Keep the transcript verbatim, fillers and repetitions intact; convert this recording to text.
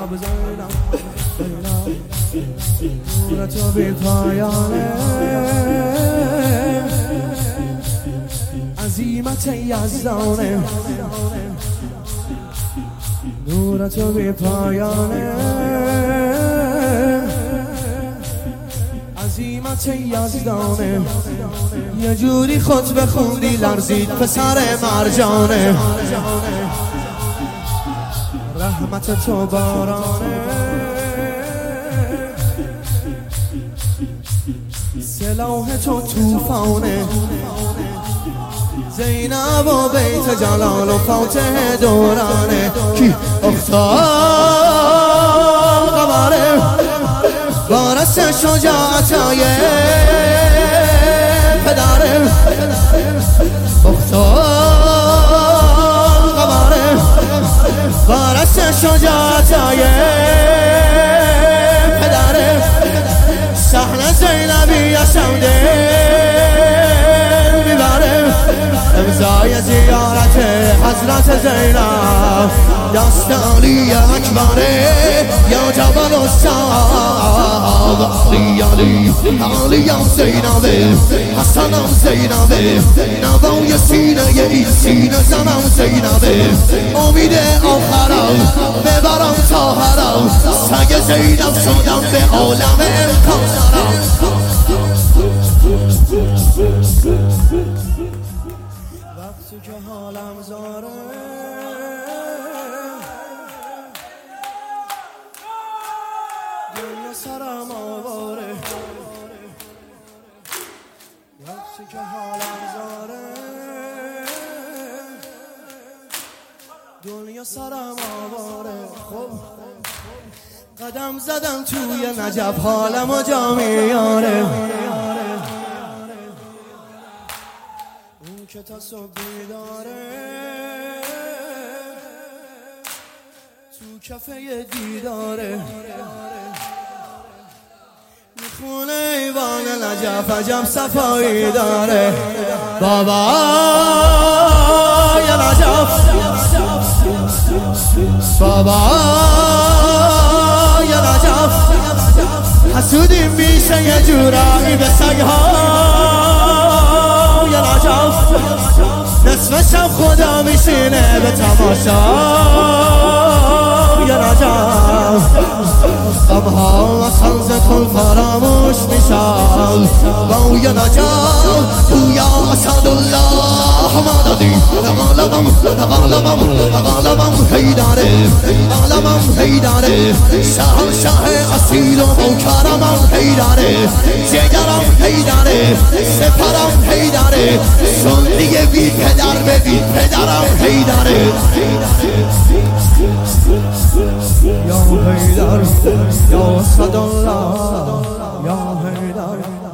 زینب زینب زینب نور تو بی پایانه عظیمت یزدانه نور تو بی پایانه عظیمت یزدانه یه جوری خود بخوندی لرزید پسر مرجانه رحمت تو بارانه سلاح تو توفانه زینب و بیت جلال و فاتح دورانه کی اختار قمره وارث شجاعتای پدره اختار قمره وارث شجاعتای پدره صحنه زینبی سوده امضای زیارت حضرت زینب دست علی اکبره یا جبل الصاب علی علی علی زینبه حسنم زینبه نوای سینه این سینه زنم زینبه امید آخرم ببرم تا هرم سگ زینب شدم به عالم امکان سرم وقتی که حالم زاره دنیا سرم آواره وقتی که حالم زاره دنیا سرم آواره خب قدم زدم توی نجف حالم و جا میاره اون که تا صبح بیداره تو کفه دیداره میخونه ایوان نجف عجب صفایی داره بابا یا نجف بابا یا نجف حسودی میشه یه جورایی به سگها یا نجف نصف شب خدا میشینه به تماشا یا نجف غمها از خنز کن فراموش میشن با یا نجف یا اسدالله مددی غالبم غالبم غالبم حیدره غالبم حیدره شهنشاه اصیل و مکرمم حیدره جگرم حیدره سپرم حیدره سندی بی پدر به بی پدرم حیدره یا حیدر یا اسدالله یا حیدر